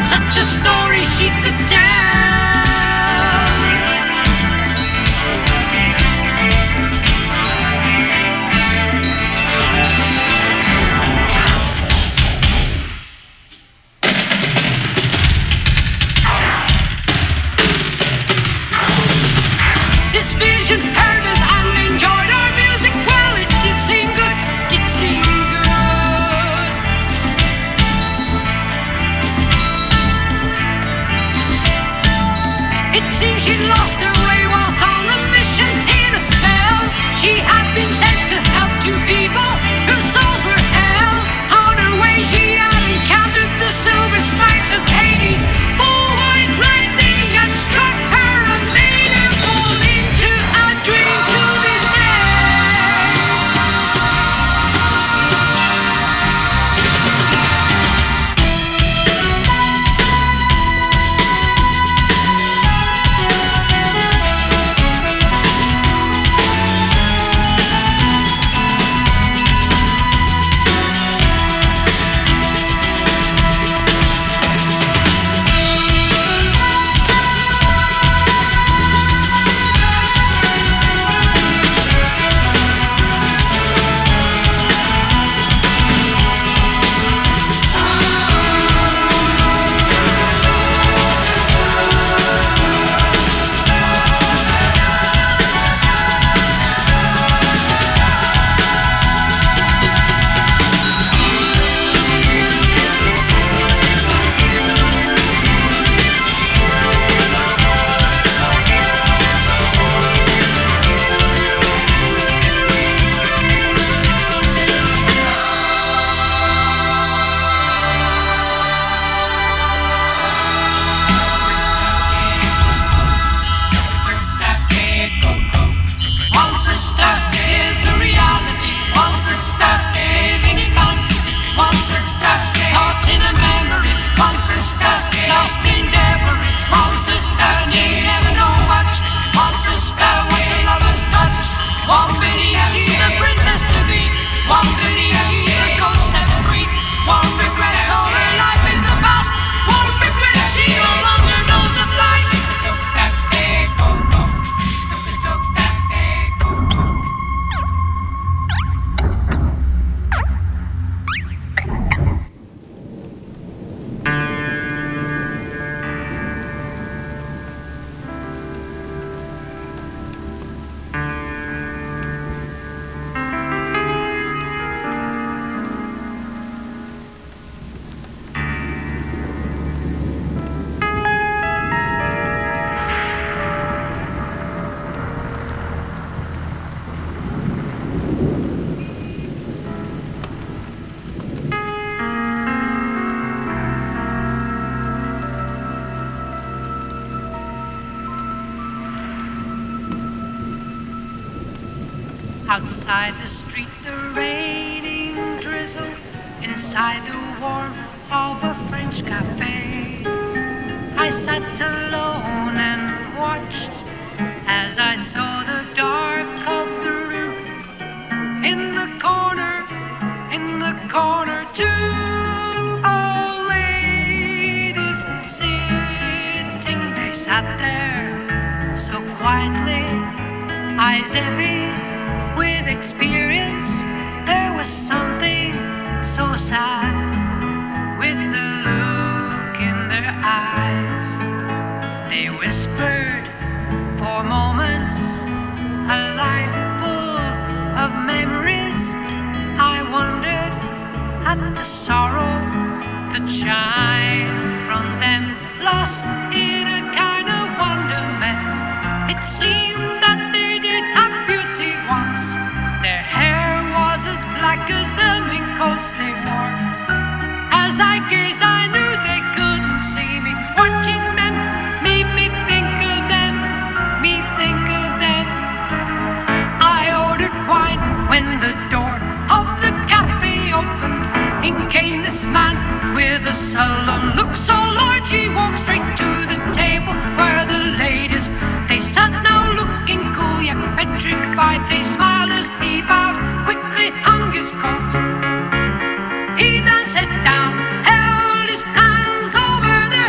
such a story she could tell. This vision heard us and enjoyed our music. Well, it did seem good, did seem good. It seems she lost her way while on a mission in a spell. She had been sent to help two people whose souls were hell. On her way she had encountered the silver spikes of Hades. Full white lightning had struck her and made her fall into a dream to this day. Outside the street, the raining drizzle. Inside the warmth of a French cafe, I sat alone and watched as I saw the dark of the room. In the corner, two old ladies sitting. They sat there so quietly, eyes heavy with experience. There was something so sad with the look in their eyes. They whispered for moments, a life full of memories. I wondered at the sorrow that shined from them, lost in a kind of wonderment. It seemed that they did have beauty once. Their hair was as black as the mink coats they wore. As I gazed, I knew they couldn't see me. Watching them made me think of them, me think of them. I ordered wine when the door of the cafe opened. In came this man with a sullen look so large he walked straight to the table where the ladies, they sat now looking cool yet petrified. They smiled as he bowed, quickly hung his coat. He then sat down, held his hands over their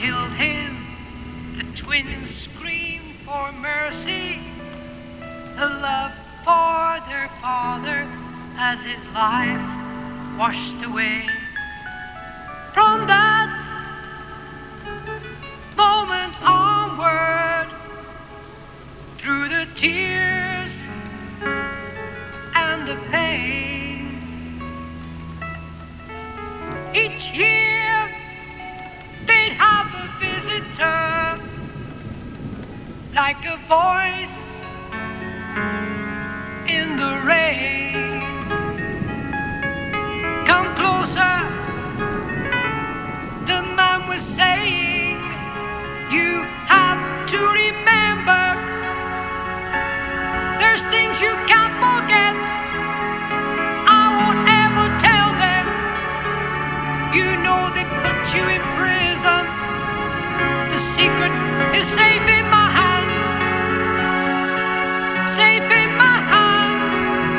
killed him. The twins screamed for mercy, the love for their father as his life washed away. From that moment onward, through the tears and the pain, each year they'd have a visitor, like a voice in the rain. Come closer, the man was saying, you have to remember, there's things you can't forget. I won't ever tell them. You know they put you in prison. The secret is safe in my hands. Safe in my hands.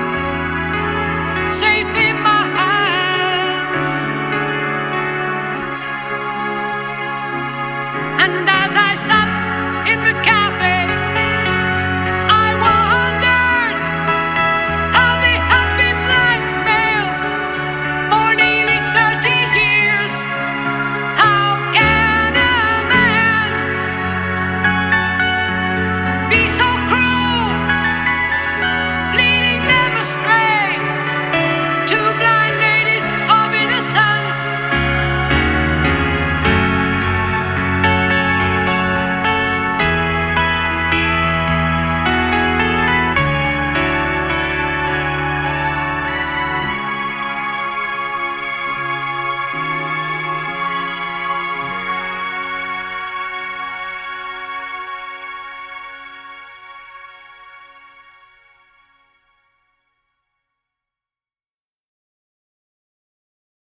Safe in my hands. And